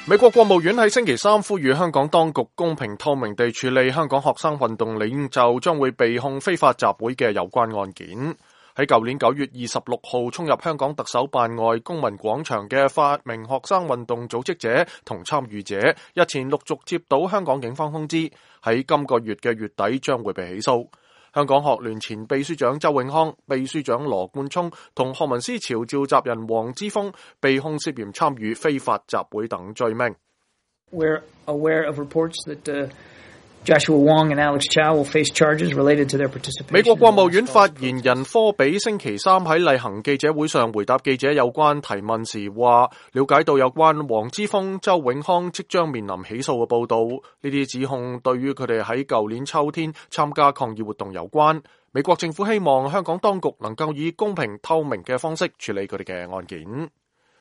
美國國務院喺星期三呼籲香港當局公平透明地處理香港學生運動領袖將會被控非法集會嘅有關案件。喺舊年9月26號衝入香港特首辦外公民廣場嘅8名學生運動組織者同參與者，日前陸續接到香港警方通知，喺今個月嘅月底將會被起訴。香港學聯前秘書長周永康、秘書長羅冠聰同學民思潮召集人黃之鋒被控涉嫌參與非法集會等罪名。 We're aware of reports that Joshua Wong and Alex Chow will face charges related to their participation. 美國國務院發言人科比星期三喺例行記者會上回答記者有關提問時話，了解到有關黃之鋒、周永康即將面臨起訴嘅報道，呢啲指控對於佢哋喺舊年秋天參加抗議活動有關。美國政府希望香港當局能夠以公平透明嘅方式處理佢哋嘅案件。